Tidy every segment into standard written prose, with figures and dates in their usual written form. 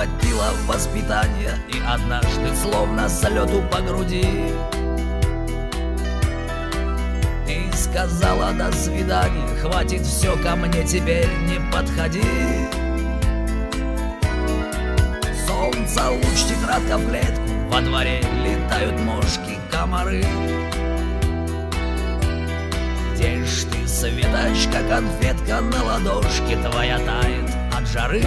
хватило воспитания, и однажды, словно с лету по груди, ты сказала: до свидания, хватит, все, ко мне теперь не подходи. Солнце, луч, тетрадка в клетку, во дворе летают мошки, комары. Где ж ты, Светочка, конфетка на ладошке твоя тает от жары?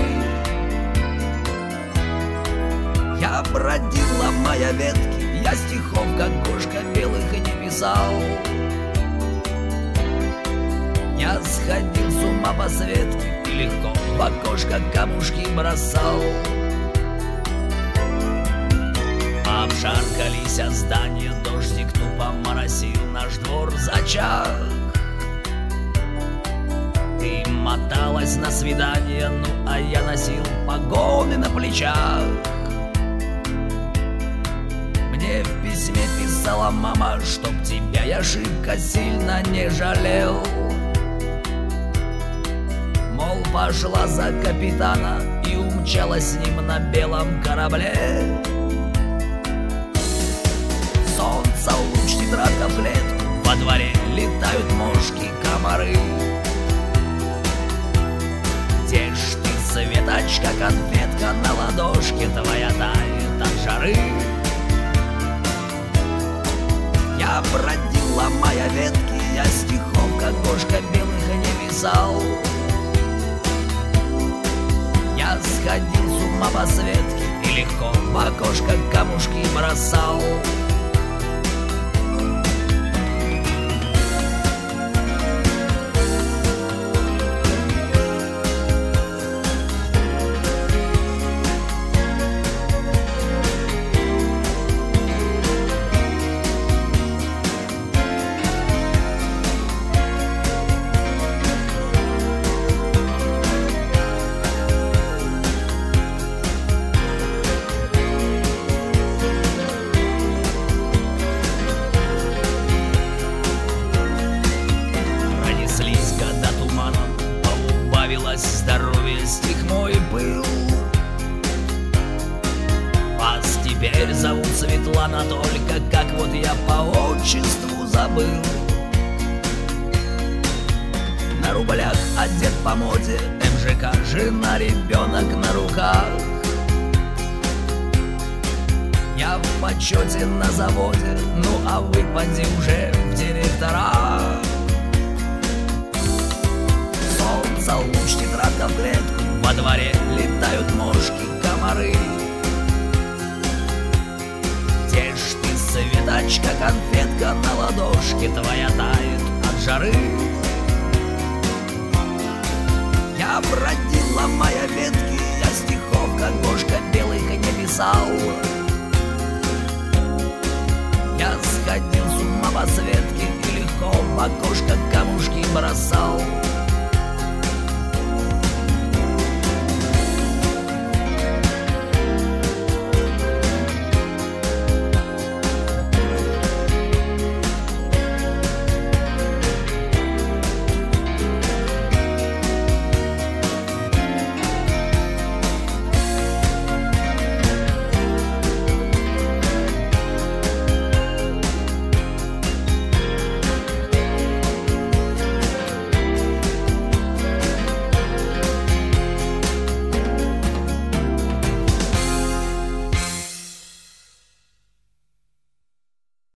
Я бродил, ломая ветки, я стихов, как кошка, белых и не писал. Я сходил с ума по Светке и легко в окошко камушки бросал. Обшаркались здания, дождик тупо моросил наш двор зачах. Ты моталась на свидание, ну а я носил погоны на плечах. Мне в письме писала мама, чтоб тебя я шибко сильно не жалел. Мол, пошла за капитана и умчалась с ним на белом корабле. Солнце, луч, тетрадка в клетку, во дворе летают мошки, комары. Где ж ты, Светочка, конфетка на ладошке твоя тает от жары? Я бродил, ломая ветки, я стихов, как кошка, белых и не писал. Я сходил с ума по Светке и легко в окошко камушки бросал. Здоровье, стих мой был. Вас теперь зовут Светлана, только как вот я по отчеству забыл. На рублях одет по моде, МЖК, жена, ребенок на руках. Я в почете на заводе, ну а вы поди уже в директора. Солнце, луч, тетрадка в клетку, во дворе летают мошки, комары. Где ж ты, Светочка, конфетка на ладошке твоя тает от жары? Я бродил, ломая ветки, я стихов, как кошка, белых и не писал. Я сходил с ума по Светке и легко в окошко камушки бросал.